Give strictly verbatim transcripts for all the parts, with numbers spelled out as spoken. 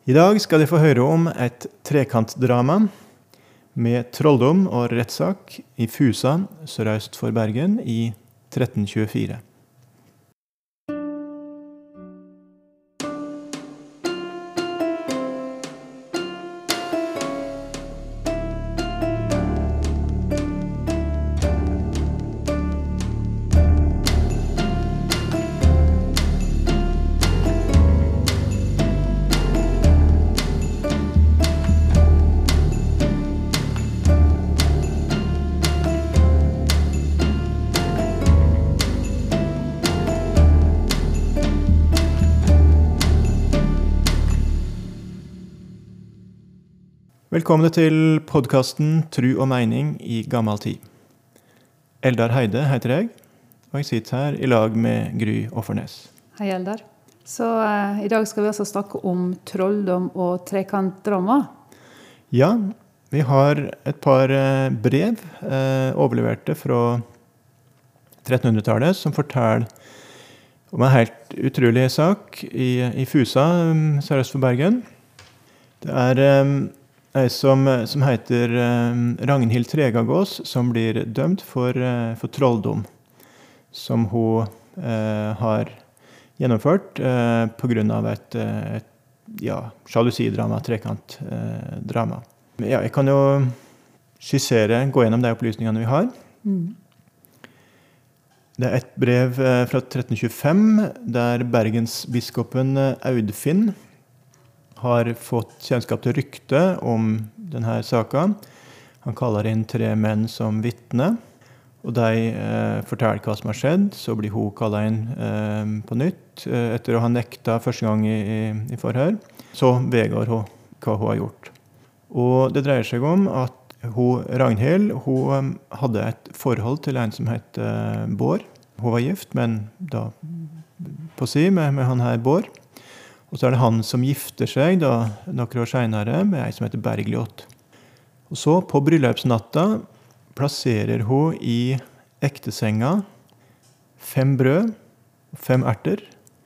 I dag skal dere få høre om et trekantdrama med trolldom og rettssak i Fusa, sørøst for Bergen, i tretten tjuefire. Velkommen til podcasten Tru og Mening i gammel tid. Eldar Heide heter jeg, og jeg sitter her i lag med Gry Offernes. Hei Eldar. Så eh, i dag skal vi altså snakke om trolldom og trekantdrama. Ja, vi har et par eh, brev eh, overleverte fra trettenhundretallet som forteller om en helt utrolig sak i, i Fusa, sørøst for Bergen. Det er eh, Ei som, som heter eh, Ragnhild Tregagås, som blir dømt for, eh, for trolldom, som hun eh, har gjennomført eh, på grunn av et, et ja, sjalusidrama, trekantdrama. Eh, ja, jeg kan jo skissere, gå gjennom de opplysningene vi har. Mm. Det er et brev eh, fra tretten tjuefem, der bergensbiskopen Audfinn har fått kjennskap til rykte om denne saken. Han kaller inn tre menn som vittne, og de eh, forteller hva som har skjedd. Så blir hun kallet inn eh, på nytt, eh, etter å ha nekta første gang i, i, i forhør. Så vedgår hun hva hun har gjort. Og det dreier seg om at hun, Ragnhild, hun hadde et forhold til en som het eh, Bård. Hun var gift, men da på si med, med han her Bård. Og så er det han som gifter seg da, noen år senere med en som heter Bergljot. Og så på bryllupsnatta plasserer hun i ektesenga fem brød, fem erter,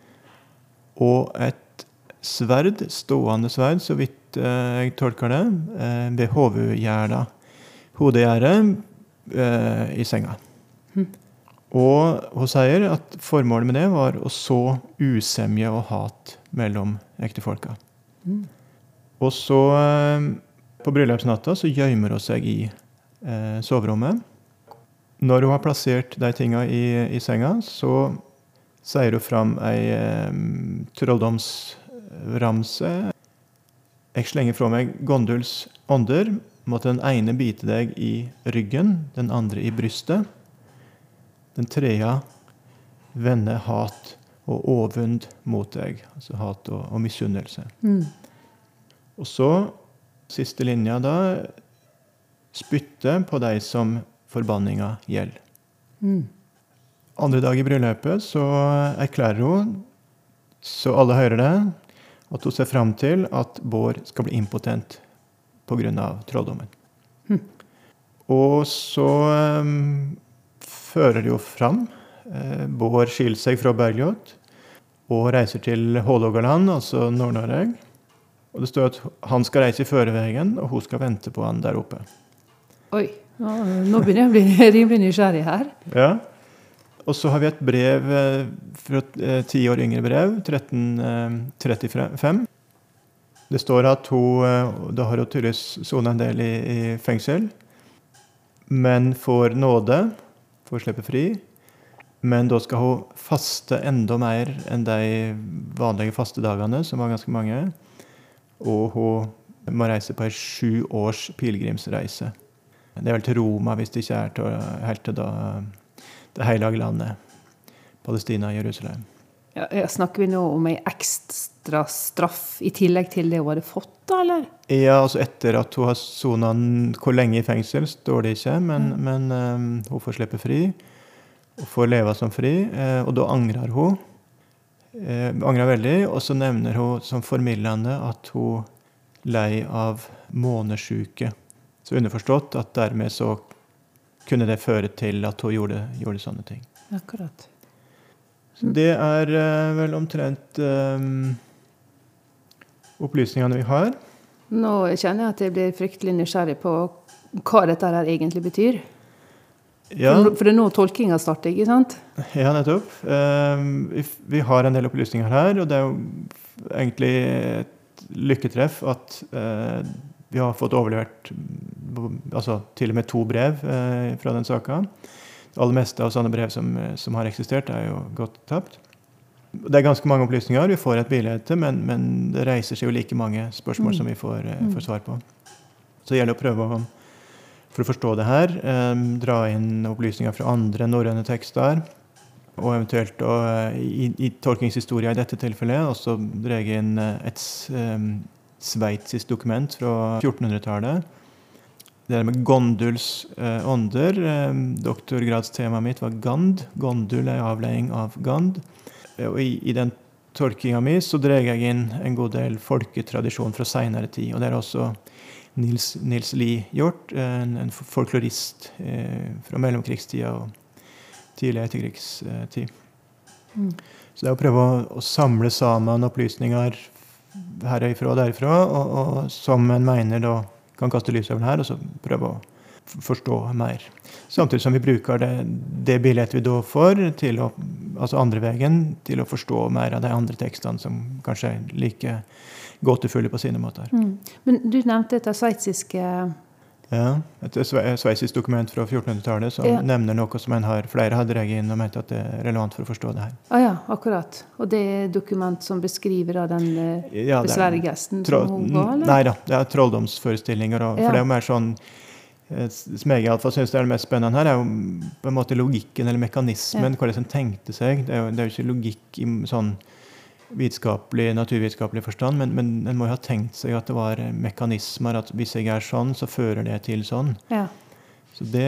og et sverd, stående sverd, så vidt eh, jeg tolker det, eh, ved hovedgjerda, hodegjerdet eh, i senga. Hm. Og hun sier at formålet med det var å så usemje og hat mellom ektefolka. Mm. Og så på bryllupsnatta så gjømmer hun seg i eh, soverommet. Når hun har plassert de tingene i, i senga, så sier hun fram ei eh, trolldomsramse. Jeg slenger fra meg Gonduls ånder, måtte den ene bite deg i ryggen, den andre i brystet. Den tredje vender hat og overvund mot deg, altså hat og, og misunnelse. Mm. Og så, siste linja da, spytte på deg som forbanninga gjelder. Mm. Andre dag i bryllupet så erklærer hun, så alle hører det, at hun ser frem til at Bård skal bli impotent på grunn av trolldommen. Mm. Og så um, fører de jo fram. Eh, Bård skiller seg fra Bergljot og reiser til Hålogaland, altså Nord-Norge. Og det står at han skal reise i førevegen, og hun skal vente på han der oppe. Oi, nå begynner jeg å bli rimelig nysgjerrig her. Ja, og så har vi et brev fra ti år yngre brev, tretten trettifem. Det står at hun, da har hun tydeligvis sonet en del i, i fengsel, men får nåde, for å slippe fri, men da skal hun faste enda mer enn de vanlige fastedagene, som var ganske mange, og hun må reise på en sju års pilgrimsreise. Det er vel til Roma, hvis det ikke er til, helt til da, det heilige landet, Palestina og Jerusalem. Ja, snakker vi nå om en ekstra straff i tillegg til det hun hadde fått, da, eller? Ja, altså etter at hun har sonet hvor lenge i fengsel, står det ikke, men, mm. men um, hun får slippe fri, og får leve som fri, eh, og da angrer hun. Eh, angrer veldig, og så nevner hun som formidlende at hun lei av månesjuke. Så underforstått at dermed så kunne det føre til at hun gjorde, gjorde sånne ting. Akkurat. Så det er uh, vel omtrent um, opplysningene vi har. Nå kjenner jeg at jeg blir fryktelig nysgjerrig på hva dette her egentlig betyr. Ja, For, for det er nå tolkinga starter, ikke sant? ja nettopp. Eh, vi, vi har en del opplysninger her, og det er jo egentlig et lykketreff at eh, vi har fått overlevert altså, til og med to brev eh, fra den saken. Det aller meste av sånne brev som, som har eksistert er jo gått tapt. Det er ganske mange opplysninger vi får et bilde til, men, men det reiser seg jo like mange spørsmål mm. som vi får, eh, får svar på. Så det gjelder å prøve å, for å forstå det her, eh, dra inn opplysninger fra andre norrøne tekster, og eventuelt å, i, i tolkningshistoria i dette tilfellet, også dra inn et eh, sveitsisk dokument fra fjortenhundretallet. Det der med Gonduls eh, ånder, eh, doktorgradstemaet mitt var Gand. Gondul er avledning av Gand. Og i, i den tolkinga mi så drar jeg inn en god del folketradisjon fra senere tid. Og det er også Nils, Nils Lie gjort, en, en folklorist eh, fra mellomkrigstida og tidlig etterkrigstid. Mm. Så det er å prøve å, å samle sammen opplysninger herifra og derifra, og, og som en mener da kan kaste lys over den her, og så prøve å forstå mer. Samtidig som vi bruker det, det bildet vi da får, til å, altså andre veien, til å forstå mer av de andre tekstene som kanskje er like gåtefulle på sine måter. Mm. Men du nevnte dette sveitsiske... Ja, et sveitsisk dokument fra fjortenhundretallet som ja. nevner noe som en har, flere har dreget inn og ment at det er relevant for å forstå det her. Ah, ja, akkurat. Og det er dokument som beskriver da den ja, besvergesten som hun var, eller? Nei da, det er trolldomsforestillinger, og, ja. for det er jo mer sånn, som jeg i alle fall synes det er det mest spennende her, er jo på en måte logikken eller mekanismen, ja. hvordan en tenkte seg. Det er, jo, det er jo ikke logikk i sånn vitenskapelig, naturvitenskapelig forstand, men, men en må jo ha tenkt seg at det var mekanismer, at hvis jeg er sånn, så fører det til sånn. Ja. Så det,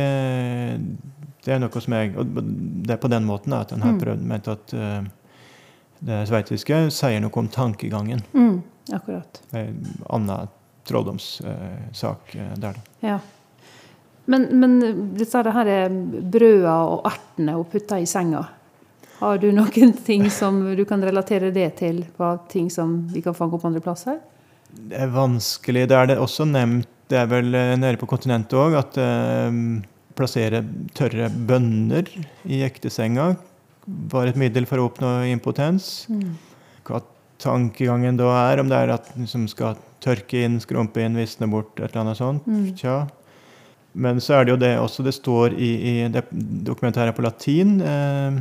det er noe som jeg, og det er på den måten da, at en har prøvd med at uh, det sveitsiske sier noe om tankegangen. Mm, akkurat. Det er en annen trolldomssak uh, der da. Ja. Men, men dette her er brøda og ertene og putta i senga. Har du noen ting som du kan relatere det til, på ting som vi kan fange opp andre plasser? Det er vanskelig. Det er det også nevnt, det er vel nede på kontinentet også, at eh, plassere tørre bønner i ektesenga var et middel for å oppnå impotens. Mm. Hva tankegangen da er, om det er at som skal tørke inn, skrumpe inn, visne bort, et eller annet sånt. Mm. Tja. Men så er det jo det også, det står i, i det dokumentet her på latin, eh,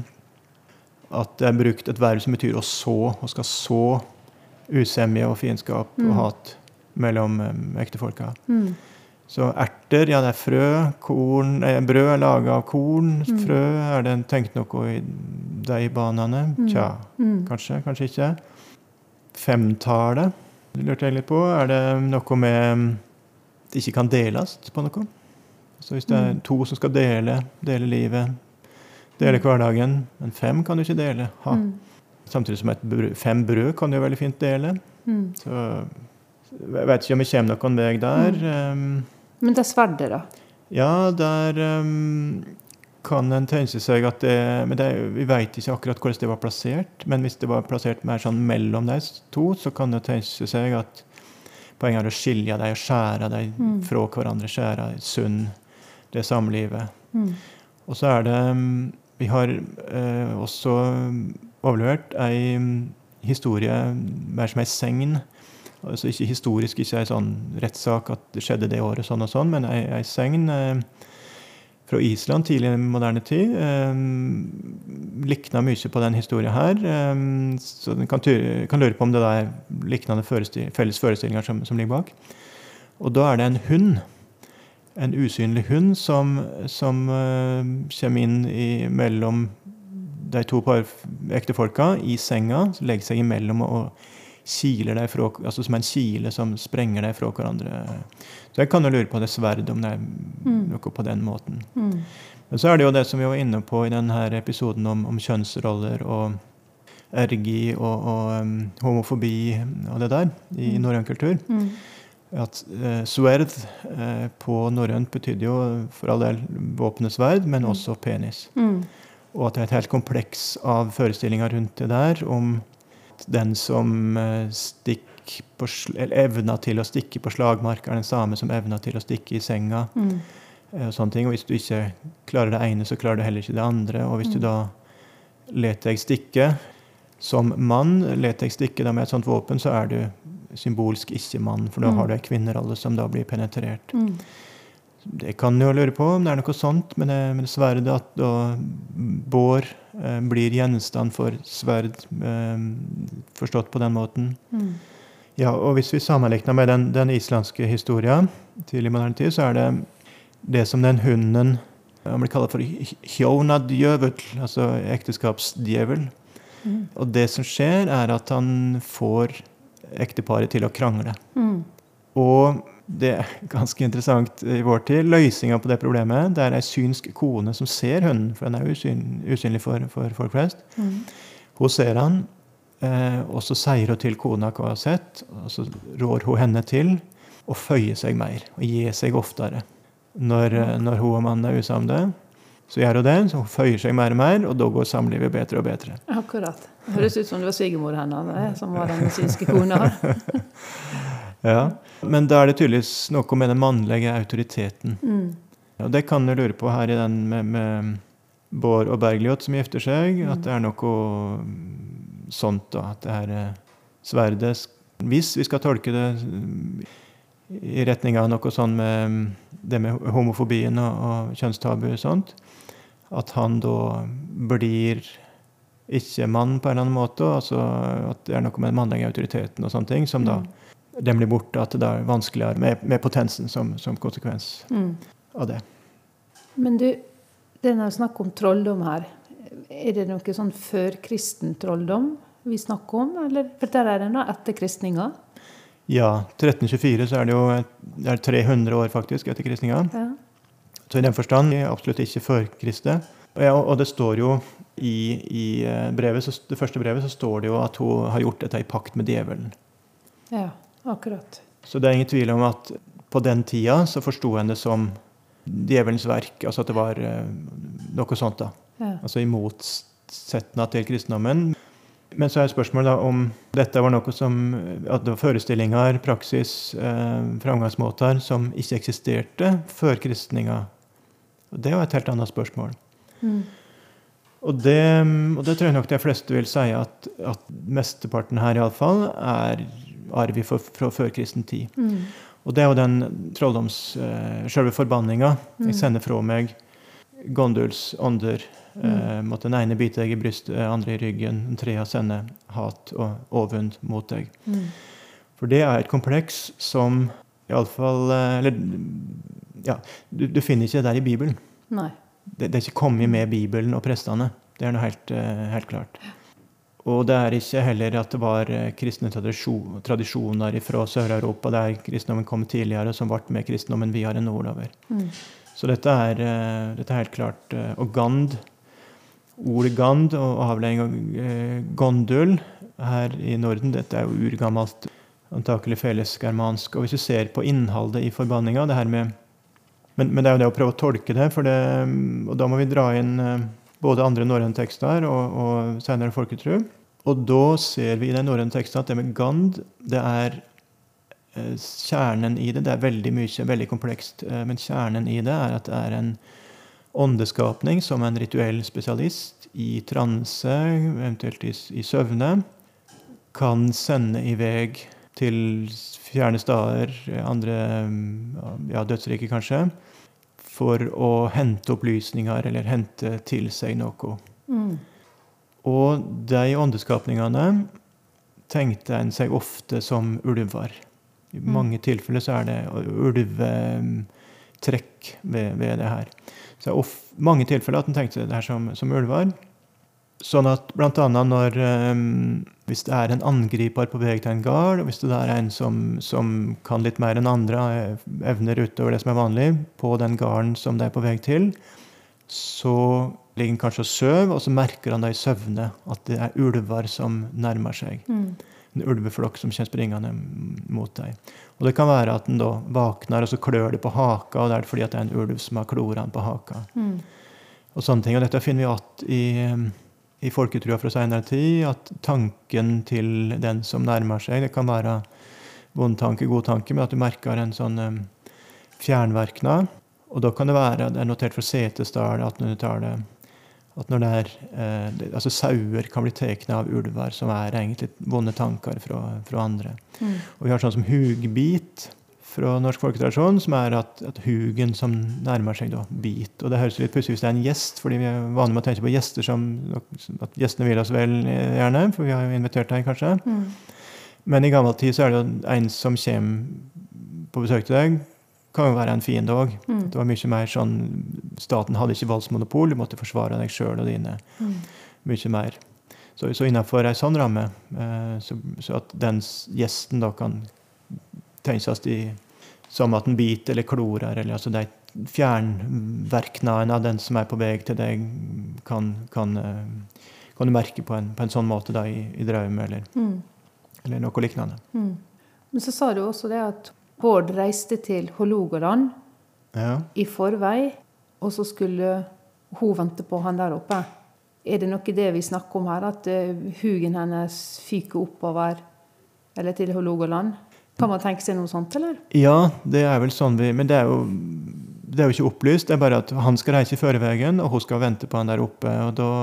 at det er brukt et verb som betyr å så, og skal så usemje og fiendskap mm. og hat mellom um, ektefolka. Mm. Så erter, ja det er frø, korn, eh, brød er laget av korn, mm. frø, er det tenkt noe i de banene? Mm. Tja, mm. kanskje, kanskje ikke. Femtallet, det lurte jeg litt på, er det noe med det ikke kan deles på noe? Så hvis det er to som skal dele, dele livet, dele hverdagen, men fem kan du ikke dele. Ha. Mm. Samtidig som et brød, fem brød kan du jo veldig fint dele. Mm. Så jeg vet ikke om vi kommer noen vei der. Mm. Um, men det er sverdet da? Ja, der um, kan en tenke seg at det, men det, vi vet ikke akkurat hvordan det var plassert, men hvis det var plassert mer sånn mellom de to, så kan det tenke seg at poenget er å skilje deg og skjære deg mm. fra hverandre, skjære sunn det samlivet. Mm. Og så er det vi har eh, også overlevert en historie mer som en segn, altså ikke historisk, ikke en sånn rettssak at det skjedde det året sånn og sånn, men en, en segn eh, fra Island tidlig i moderne tid eh, likner mye på den historien her, eh, så den kan, kan lure på om det da er liknende forestil, felles forestillinger som, som ligger bak. Og da er det en hund, en usynlig hund som, som uh, kommer inn i, mellom de to par ektefolka i senga, legger seg imellom og, og kiler deg fra, altså som en kile som sprenger deg fra hverandre. Så jeg kan jo lure på det sverd, om det er mm. noe på den måten. Mm. Men så er det jo det som vi var inne på i denne episoden om, om kjønnsroller og ergi og, og um, homofobi og det der i mm. norrøn kultur. Mm. At eh, sverd eh, på norrønt betydde jo for all del våpnesverd, men også penis. Mm. Og at det er et helt kompleks av forestillinger rundt det der, om den som eh, stikker stikk på, eller evna til å stikke på slagmark er den samme som evna til å stikke i senga. Mm. Og sånne ting. Og hvis du ikke klarer det ene, så klarer du heller ikke det andre. Og hvis du da leter deg stikke som mann, leter deg stikke da med et sånt våpen, så er du symbolsk ikke mann, for da Mm. har du en kvinnerolle som da blir penetrert. Mm. Det kan jo lure på om det er noe sånt, men det, men sverdet at da bår eh, blir gjenstand for sverd, eh, forstått på den måten. Mm. Ja, og hvis vi sammenligner med den, den islandske historien til i moderne tid, så er det det som den hunden han blir kalt for hjónadjövull, altså ekteskapsdjevel. Mm. Og det som skjer er at han får ekteparet til å krangle. Mm. Og det er ganske interessant i vår tid. Løsningen på det problemet, det er en synsk kone som ser hunden, for den er usyn, usynlig for, for folk flest. Mm. Hun ser han, eh, og så sier hun til kona hva hun har sett, og så rår hun henne til å føye seg mer, og gi seg oftere. Når, når hun og mannen er usamde, så gjør hun det, så hun føyer seg mer og mer, og da går samlivet bedre og bedre. Akkurat. Det høres ut som det var svigermor henne, som var den synske kona. Ja, men da er det tydeligvis noe med den mannlige autoriteten. Mm. Og det kan du lure på her i den med, med Bård og Bergljot som gifter seg, Mm. at det er noe sånt da, at det her eh, sverdet, hvis vi skal tolke det i retning av noe sånn med det med homofobien og, og kjønnstabu og sånt, at han da blir ikke mann på en eller annen måte, altså at det er noe med den mannlige autoriteten og sånne ting, som da den blir borte, at det da er vanskeligere med, med potensen som, som konsekvens Mm. av det. Men du, det er snakk om trolldom her. Er det noe sånn før-kristen trolldom vi snakker om? Eller? For der er det da etter kristninga. Ja, tretten tjuefire så er det jo det er tre hundre år faktisk etter kristninga. Ja. Så i den forstand er absolutt ikke før Kristus. Og, ja, og det står jo i, i brevet, så, det første brevet så står det jo at hun har gjort dette i pakt med djevelen. Ja, akkurat. Så det er ingen tvil om at på den tida så forstod han det som djevelens verk, altså at det var eh, noe sånt da. Ja. Altså i motsetning til kristendommen. Men så er spørsmålet da om dette var noe som, at det var forestillinger, praksis, eh, framgangsmåter som ikke eksisterte før kristninga. Og det var et helt annet spørsmål. Mm. Og det, og det tror jeg nok de fleste vil si at, at mesteparten her i alle fall er arv fra, fra førkristen tid. Mm. Og det er jo den trolldoms, uh, selve forbanninga. Mm. Jeg sender fra meg Gonduls ånder. Uh, måtte den ene bite deg i brystet, andre i ryggen, den tredje sende hat og ovund mot deg. Mm. For det er et kompleks som i alle fall, uh, eller ja, du, du finner ikke det der i Bibelen. Nei. Det, det er ikke kommet med Bibelen og prestene. Det er noe helt, uh, helt klart. Og det er ikke heller at det var kristne tradisjon, tradisjoner fra Sør-Europa, der kristendommen kom tidligere, som ble med kristendommen videre nordover. Mm. Så dette er, dette er helt klart. Og gand, ordet gand og avlegging av eh, gondul her i Norden, dette er jo urgammelt, antakelig fellesgermansk. Og hvis vi ser på innholdet i forbanninga, det her med, men, men det er jo det å prøve å tolke det, for det, og da må vi dra inn både andre norrøne tekster og, og senere folketro. Og da ser vi i den norrøne teksten at det med gand, det er eh, kjernen i det. Det er veldig mye, veldig komplekst. Eh, men kjernen i det er at det er en åndeskapning som en rituell spesialist i transe, eventuelt i, i søvne, kan sende i vei til fjerne steder, andre ja, dødsriker kanskje, for å hente opplysninger eller hente til seg noe. Mm. Og de åndeskapningene tenkte en seg ofte som ulver. I mange tilfeller så er det ulvetrekk ved, ved det her. Så det er of, mange tilfeller at en tenkte det her som, som ulver. Sånn at blant annet når, um, hvis det er en angriper på vei til en gard, og hvis det er en som, som kan litt mer enn andre, evner utover det som er vanlig, på den garden som det er på vei til, så ligger han kanskje og søv, og så merker han da i søvne at det er ulver som nærmer seg. Mm. En ulveflokk som kommer springende mot deg. Og det kan være at den da vakner, og så klør det på haka, og det er fordi at det er en ulv som har klorene på haka. Mm. Og sånne ting. Og dette finner vi at i i folketrua fra senere tid, at tanken til den som nærmer seg, det kan være vond tanke, god tanke, men at du merker en sånn um, fjernverknad. Og da kan det være, det er notert fra Setesdal, attenhundretallet, at når det er, eh, det, altså sauer kan bli teknet av ulver, som er egentlig vonde tanker fra, fra andre. Mm. Og vi har sånn som hugbit fra norsk folketradisjon, som er at, at hugen som nærmer seg da, bit. Og det høres litt plutselig hvis det er en gjest, fordi vi er vanlig med å tenke på gjester som, at gjestene vil oss vel gjerne, for vi har jo invitert deg kanskje. Mm. Men i gammel tid så er det jo en som kommer på besøk til deg, kan jo være en fiende også. Mm. Det var mye mer sånn, staten hadde ikke voldsmonopol, du måtte forsvare deg selv og dine. Mm. Mye mer. Så, så innenfor en sånn ramme, eh, så, så at den gjesten da kan tenkes i, som at den biter eller klorer, eller altså de fjernverknadene av den som er på vei til deg, kan, kan, kan du merke på en, på en sånn måte da, i, i drøm, eller, mm. eller noe lignende. Mm. Men så sa du også det at Bård reiste til Hålogaland ja. I forvei, og så skulle hun vente på han der oppe. Er det noe det vi snakker om her, at uh, hugen hennes fyker oppover, eller til Hålogaland? Kan man tenke seg noe sånt, eller? Ja, det er vel sånn vi, men det er jo, det er jo ikke opplyst, det er bare at han skal reise I førevegen, og hun skal vente på han der oppe, og da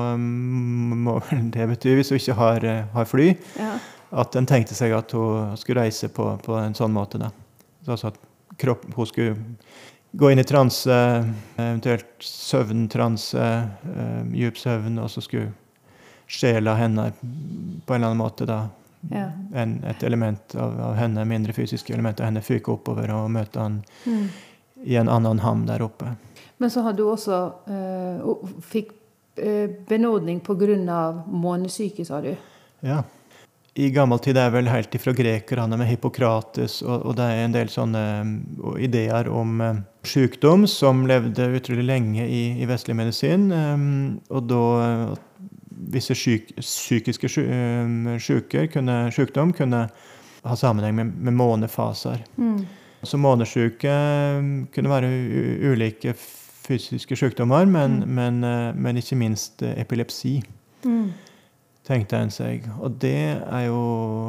må det bety, hvis hun ikke har, har fly, ja. At den tenkte seg at hun skulle reise på, på en sånn måte da. Altså at kropp, hun skulle gå inn I transe, eventuelt søvntranse, eh, djup søvn, og så skulle sjela henne på en eller annen måte da. Ja. En, et element av, av henne, mindre fysiske element av henne, fyke oppover og møte han mm. I en annen ham der oppe. Men så hadde du også eh, fikk eh, benådning på grunn av månesyke, sa du? Ja. I gammel tid er vel helt ifra grekerne med Hippokrates, og, og det er en del sånne uh, ideer om uh, sykdom som levde utrolig lenge I, I vestlig medisin, um, og da uh, visse syk, psykiske sy, uh, syker kunne, sykdom kunne ha sammenheng med, med månefaser. Mm. Så månesyke uh, kunne være u, ulike fysiske sykdommer, men, mm. men, uh, men ikke minst uh, epilepsi. Mm. Tenkte en seg. Og det er jo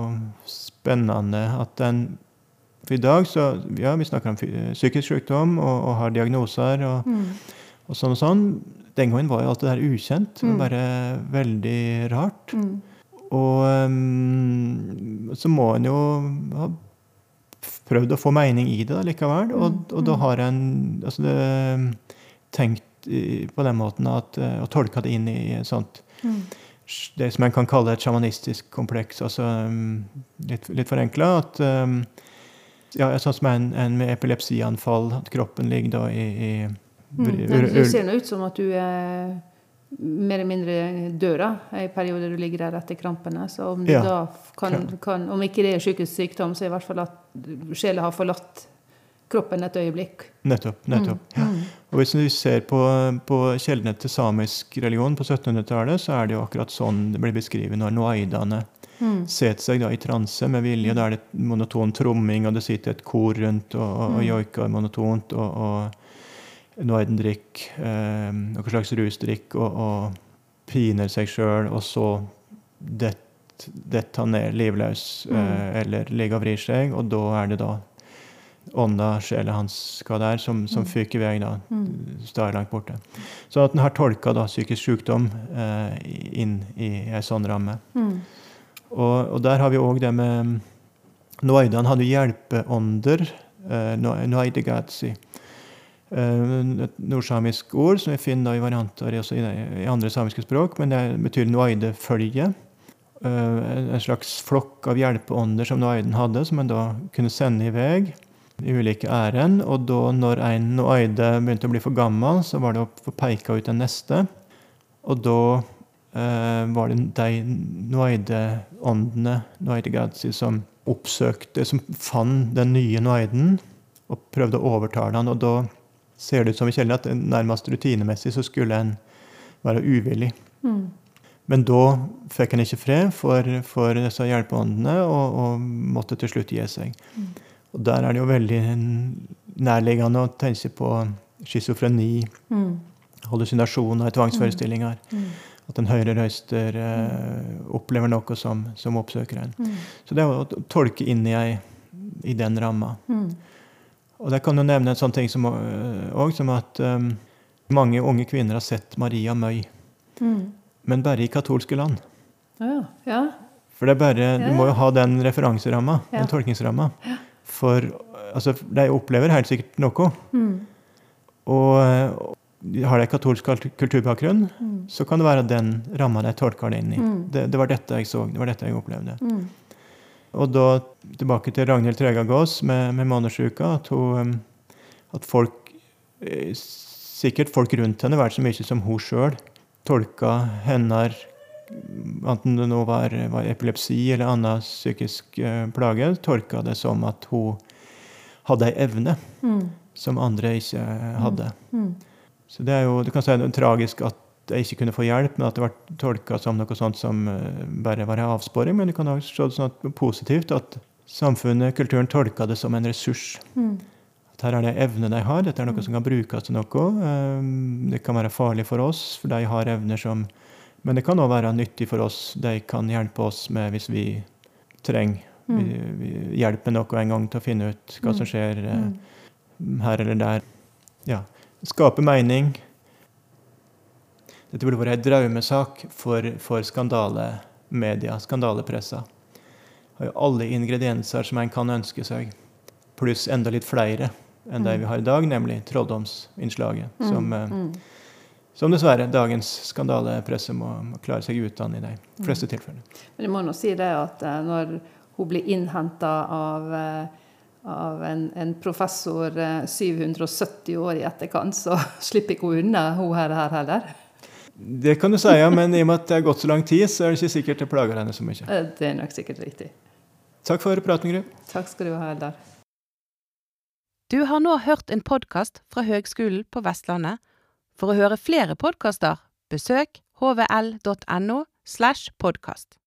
spennende at den, for I dag så, ja, vi snakker om psykisk sykdom og, og har diagnoser og, mm. og sånn og sånn. Den gangen var jo alt det der ukjent, mm. bare veldig rart. Mm. Og um, så må en jo ha prøvd å få mening I det da, likevel, og, mm. og da har en altså det, tenkt på den måten at, å tolke det inn I et sånt mm. det som man kan kalle et shamanistisk kompleks, altså um, litt, litt forenklet, at um, ja, sånn som en, en med epilepsianfall, at kroppen ligger da I... i mm. Det ser noe ut som at du er mer eller mindre dør I perioder du ligger der etter krampene, så om, du ja. Da kan, kan, om ikke det er psykisk sykdom, så er I hvert fall at sjelen har forlatt kroppen et øyeblikk. Nettopp, nettopp. Mm. Ja. Og hvis vi ser på, på kjeldene til samisk religion på syttenhundretallet, så er det jo akkurat sånn det blir beskrevet når noaidene mm. setter seg da I transe med vilje, da er det monoton tromming, og det sitter et kor rundt, og, og, og joiker monotont, og, og noaiden drikk, eh, noen slags rusdrikk, og, og piner seg selv, og så det, det tar ned livløs, mm. eh, eller ligger og vrir seg, og da er det da ånda, sjela hans skal der, som, som fyker I vei da, mm. står langt borte. Så at den har tolket da psykisk sykdom eh, inn I en sånn ramme. Mm. Og, og der har vi også det med Noaidan hadde hjelpeånder, eh, Noaidegatsi. Eh, et nordsamisk ord som vi finner da I varianter også I, I andre samiske språk, men det betyr Noaidefølge. Eh, en slags flokk av hjelpeånder som Noaiden hadde, som en da kunne sende I vei I ulike æren, og da når en noaide begynte å bli for gammel, så var det å få peke ut den neste, og da eh, var det de noaide-åndene, noaide-gadsi, som oppsøkte, som fant den nye noaiden, og prøvde å overtale han, og da ser det ut som vi kjenner at nærmest rutinemessig så skulle en være uvillig. Mm. Men da fikk han ikke fred for, for disse hjelpeåndene, og, og måtte til slutt gi seg. Mm. Og der er det jo veldig nærliggende å tenke på schizofreni, mm. hallusinasjoner, tvangsforestillinger. Mm. at en høyrerøyster eh, opplever noe som, som oppsøker en. Mm. Så det er å tolke inn i, ei, i den ramma. Mm. Og der kan du nevne en sånn ting som, også, som at um, mange unge kvinner har sett Maria Møy, Mm. men bare i katolske land. Ja, ja. For det er bare, Ja. du må jo ha den referanseramma, Ja. den tolkningsramma. For altså, de opplever helt sikkert noe. Mm. Og uh, har de katolsk kulturbakgrunn, Mm. så kan det være den ramma de tolker det inn i. Mm. Det, det var dette jeg så, det var dette jeg opplevde. Mm. Og da tilbake til Ragnhild Tregagås med, med månesjuka, at, hun, at folk, eh, sikkert folk rundt henne, vært så mye som hun selv, tolka henne, enten det nå var, var epilepsi eller annen psykisk eh, plage, tolka det som at hun hadde en evne Mm. som andre ikke hadde. Mm. Så det er jo, du kan si det er tragisk at jeg ikke kunne få hjelp, men at det ble tolket som noe sånt som uh, bare var en avsporing, men du kan også se det sånn at, positivt at samfunnet, kulturen tolker det som en ressurs. Mm. At her er det evne de har, dette er noe som kan brukes til noe. Um, det kan være farlig for oss, for de har evner som, men det kan også være nyttig for oss, de kan hjelpe oss med hvis vi trenger Mm. vi, vi hjelper noe en gang til å finne ut hva som skjer uh, her eller der. Ja, skape mening. Dette burde være en drømmesak for, for skandalemedia, skandalepressa. Har jo alle ingredienser som en kan ønske seg, pluss enda litt flere enn det vi har i dag, nemlig trolldomsinnslaget, Mm. som, eh, Mm. som dessverre dagens skandalepresse må, må klare seg uten i de fleste tilfeller. Men jeg må nå si det at eh, når hun blir innhentet av, eh, av en, en professor eh, syv hundre og sytti år i etterkant, så slipper ikke hun unna hun her, her heller. Det kan du si, ja, men i og med at det har gått så lang tid, så er det ikke sikkert det plager henne så mye. Eh, Det er nok sikkert riktig. Takk for praten, Gry. Takk skal du ha, Eldar. Du har nå hørt en podcast fra Høgskolen på Vestlandet. For å høre flere podcaster, besøk h v l dot n o slash podcast.